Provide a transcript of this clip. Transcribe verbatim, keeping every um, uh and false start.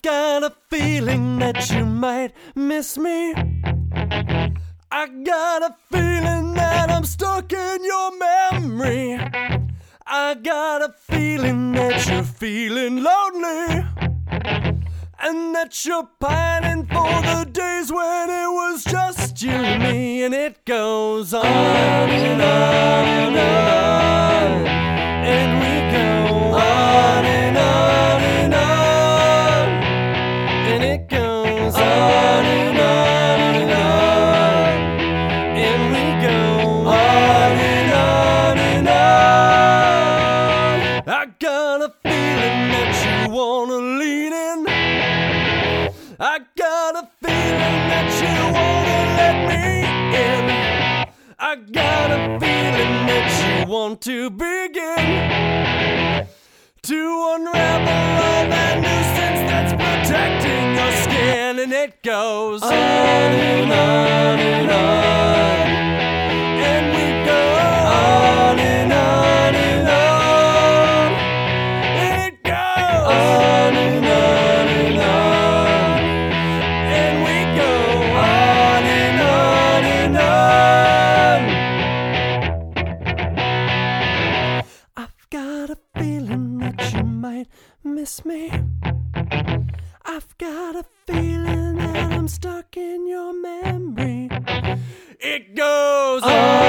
got a feeling that you might miss me. I got a feeling that I'm stuck in your memory. I got a feeling that you're feeling lonely, and that you're pining for the days when it was just you and me. And it goes on and on and on, and we go on and on and on, and it goes on and on and on, and we go on and on and on. I got a feeling that you wanna lean in. I got a feeling that you wanna let me in. I got a feeling that you want to begin to unravel all that nuisance that's protecting your skin. And it goes on and on and on, and we go on and on and on, and it goes on and on and on, and we go on and on and on. I've got a feeling that you might miss me. I've got a feeling that I'm stuck in your memory. It goes on